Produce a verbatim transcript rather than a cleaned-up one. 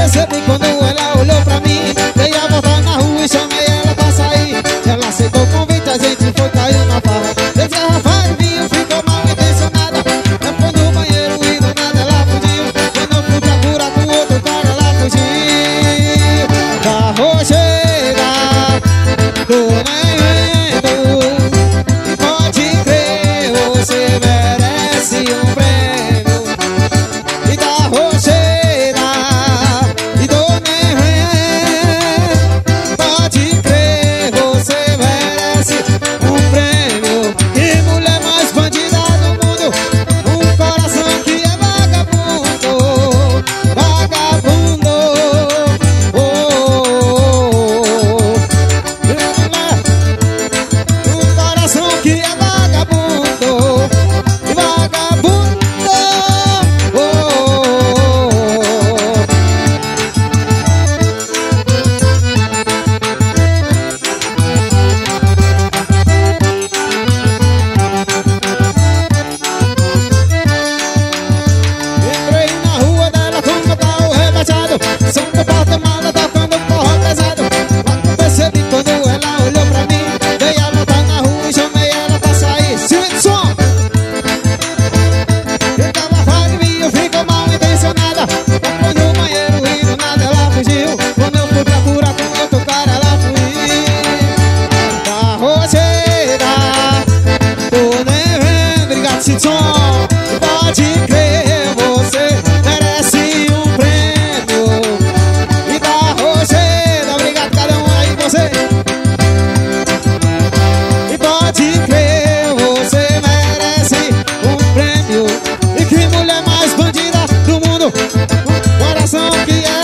percebi quando ela olhou pra mim. Dei a volta na rua e chamei ela pra sair. Ela aceitou o convite, a gente foi, caiu na farra. Fez garrafa de vinho, ficou mal intencionada. Entrou no banheiro e do nada ela fugiu. Quando eu fui procurar com outro cara, ela fugiu. Da rocheira do nem vendo. E pode crer, você merece um prêmio. E da rocheira e do nem vendo. Pode crer, você merece um prêmio. Que mulher mais bandida do mundo. Um coração que é vagabundo. Vagabundo. Oh, oh, oh. Um coração que é vagabundo. Vagabundo. Oh, oh, oh. Entrei na rua dela com meu carro rebaixado. Som do porta-mala tocando forró pesado. Quando percebi quando ela olhou pra mim. Dei a volta na rua e chamei ela pra sair. Silêncio, som! Eu tava fazendo vinho, ficou mal intencionada. Entrou no banheiro e do nada ela fugiu. Quando eu fui procurar com outro cara, ela fugiu. Da rocheira do nem vendo. Obrigado, Sidson. Pode crer, você merece um prêmio. E da rocheira, obrigado cada um aí, você. E pode crer, você merece um prêmio. E que mulher mais bandida do mundo. Um coração que é